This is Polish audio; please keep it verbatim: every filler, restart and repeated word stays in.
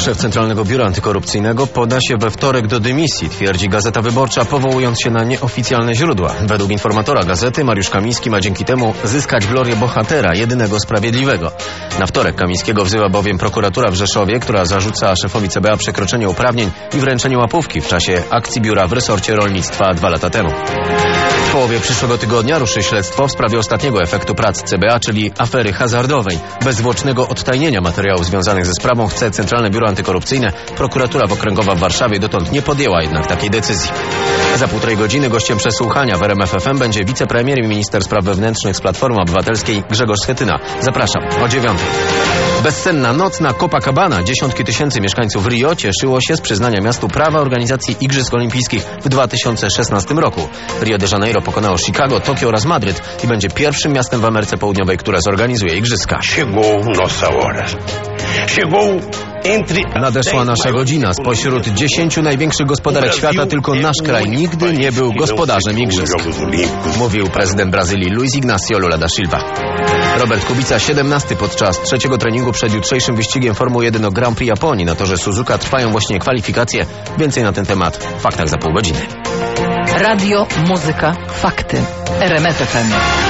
Szef Centralnego Biura Antykorupcyjnego poda się we wtorek do dymisji, twierdzi Gazeta Wyborcza, powołując się na nieoficjalne źródła. Według informatora gazety Mariusz Kamiński ma dzięki temu zyskać glorię bohatera, jedynego sprawiedliwego. Na wtorek Kamińskiego wzywa bowiem prokuratura w Rzeszowie, która zarzuca szefowi C B A przekroczenie uprawnień i wręczenie łapówki w czasie akcji biura w resorcie rolnictwa dwa lata temu. W połowie przyszłego tygodnia ruszy śledztwo w sprawie ostatniego efektu prac C B A, czyli afery hazardowej. Bez zwłocznego odtajnienia materiałów związanych ze sprawą chce Centralne Biuro Antykorupcyjne. Prokuratura Okręgowa w Warszawie dotąd nie podjęła jednak takiej decyzji. Za półtorej godziny gościem przesłuchania w R M F F M będzie wicepremier i minister spraw wewnętrznych z Platformy Obywatelskiej Grzegorz Schetyna. Zapraszam o dziewiątej. Bezsenna noc na Copacabana. Dziesiątki tysięcy mieszkańców Rio cieszyło się z przyznania miastu prawa organizacji Igrzysk Olimpijskich w dwa tysiące szesnastym roku. Rio de Janeiro pokonało Chicago, Tokio oraz Madryt i będzie pierwszym miastem w Ameryce Południowej, które zorganizuje igrzyska. Nadeszła nasza godzina. Spośród dziesięciu największych gospodarek świata tylko nasz kraj nigdy nie był gospodarzem igrzysk, mówił prezydent Brazylii Luiz Inácio Lula da Silva. Robert Kubica siedemnasty podczas trzeciego treningu przed jutrzejszym wyścigiem Formuły jeden o Grand Prix Japonii. Na torze Suzuka trwają właśnie kwalifikacje. Więcej na ten temat w faktach za pół godziny. Radio, muzyka, fakty. R M F F M.